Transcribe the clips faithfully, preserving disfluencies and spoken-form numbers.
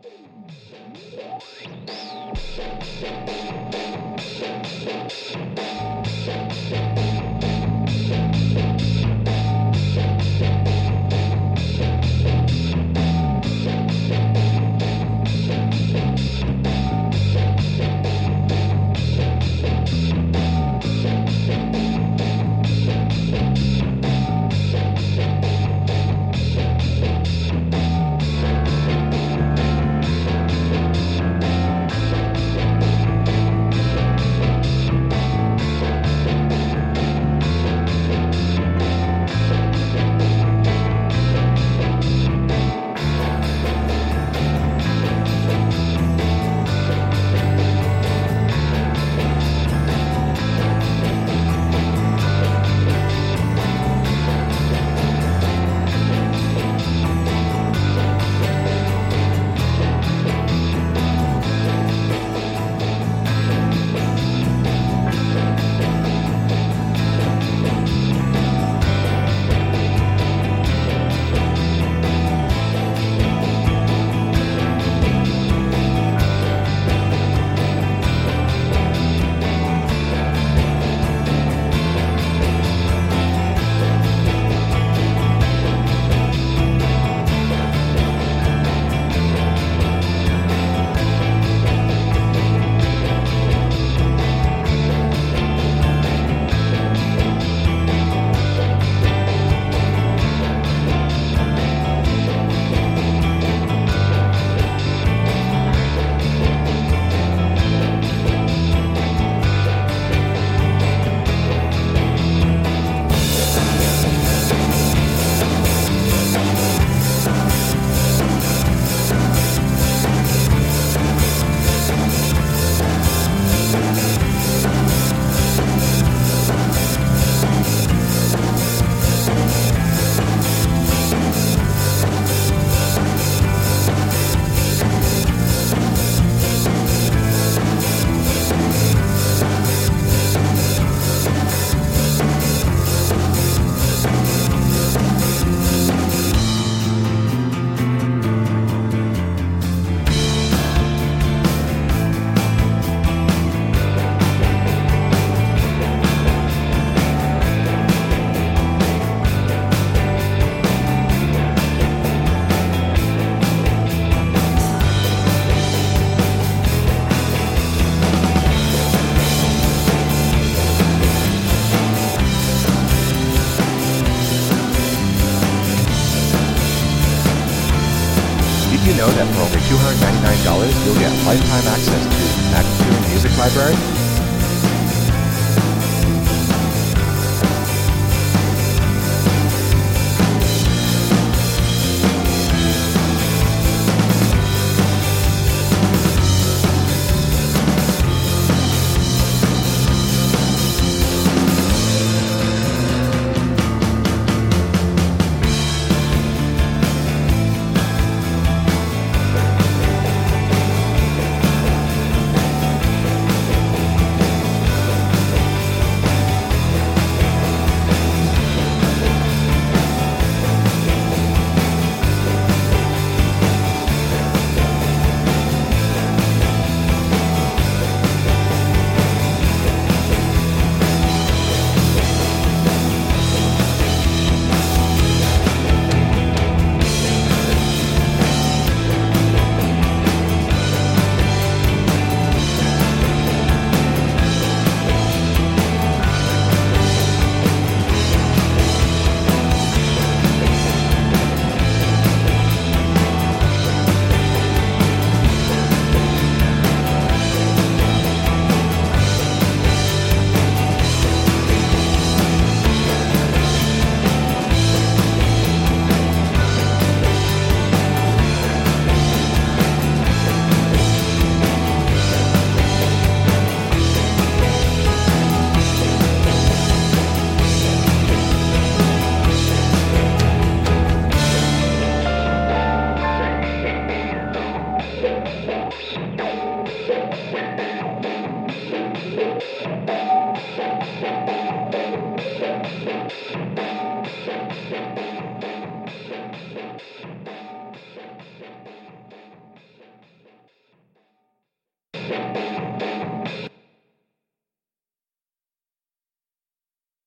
Did you know that for only two hundred ninety-nine dollars you'll get lifetime access to the McAfee Music Library?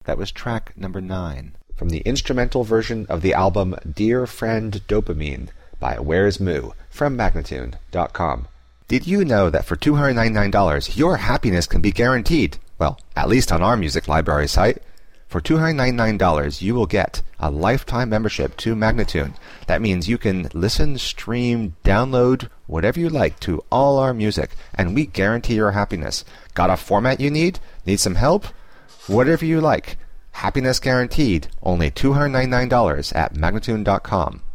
That was track number nine. From the instrumental version of the album Dear Friend Dopamine by Where's Moo from Magnatune dot com. Did you know that for two hundred ninety-nine dollars your happiness can be guaranteed? Well, at least on our music library site. For two hundred ninety-nine dollars you will get a lifetime membership to Magnatune. That means you can listen, stream, download, whatever you like to all our music, and we guarantee your happiness. Got a format you need? Need some help? Whatever you like. Happiness guaranteed. Only two hundred ninety-nine dollars at Magnatune dot com.